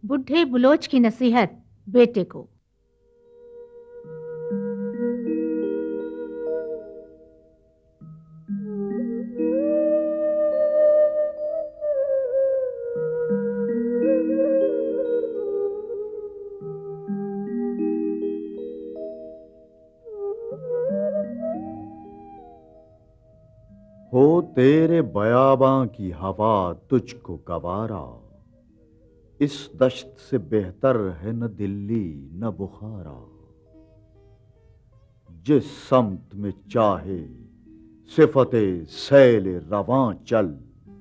बुढ़े बुलोच की नसीहत बेटे को। हो तेरे बयाबां की हवा तुझको गवारा, इस दश्त से बेहतर है न दिल्ली न बुखारा। जिस समत में चाहे सिफते सैल रवां चल,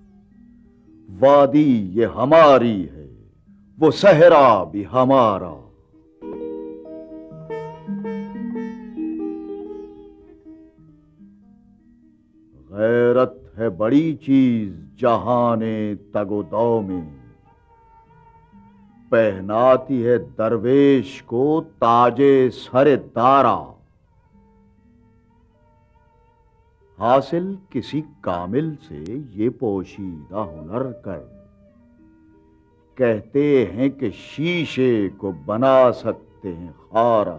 वादी ये हमारी है वो सहरा भी हमारा। गैरत है बड़ी चीज जहाने तगोदौ में, पहनाती है दरवेश को ताजे सरे दारा। हासिल किसी कामिल से ये पोशीदा हुनर कर, कहते हैं कि शीशे को बना सकते हैं खारा।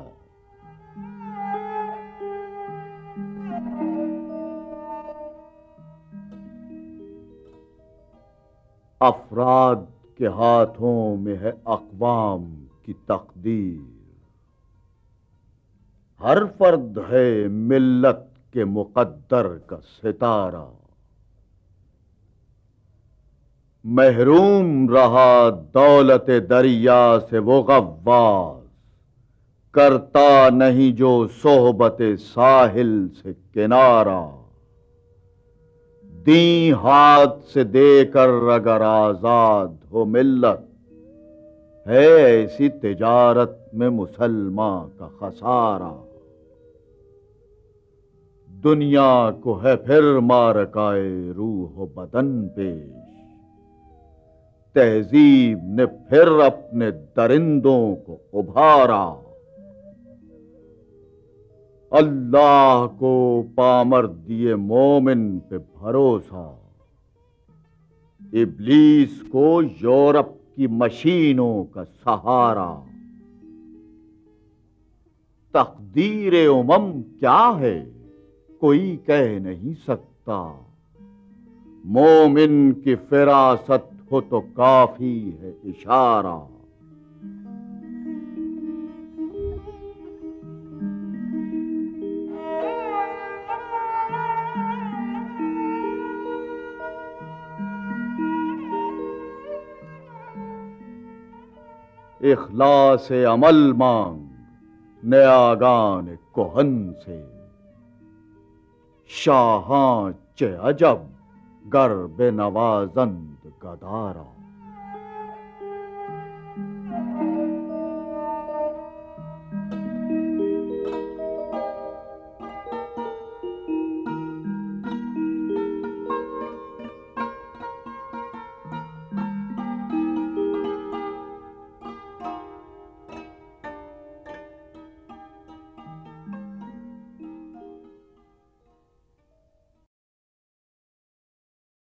अफराद के हाथों में है अक़वाम की तकदीर, हर फर्द है मिल्लत के मुक़द्दर का सितारा। महरूम रहा दौलत दरिया से वो गव्वास, करता नहीं जो सोहबत साहिल से किनारा। दी हाथ से देकर अगर आजाद हो मिल्लत, है ऐसी तिजारत में मुसलमान का खसारा। दुनिया को है फिर मारकाए रूह बदन पेश, तहजीब ने फिर अपने दरिंदों को उभारा। अल्लाह को पामर दिए मोमिन पे भरोसा, इब्लीस को यूरोप की मशीनों का सहारा। तकदीर उमम क्या है कोई कह नहीं सकता, मोमिन की फिरासत हो तो काफी है इशारा। इखलास अमल मांग नयागान कोहन से, शाहां चे अजब गर बेनवाजंद गदारा।